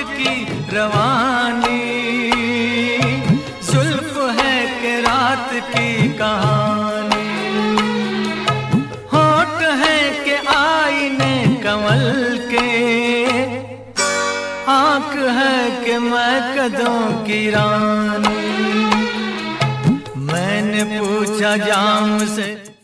की रवानी, जुल्फ है कि रात की कहानी, होठ है कि आईने कमल के, आँख है कि मैं कदों की रानी। मैंने पूछा जाम से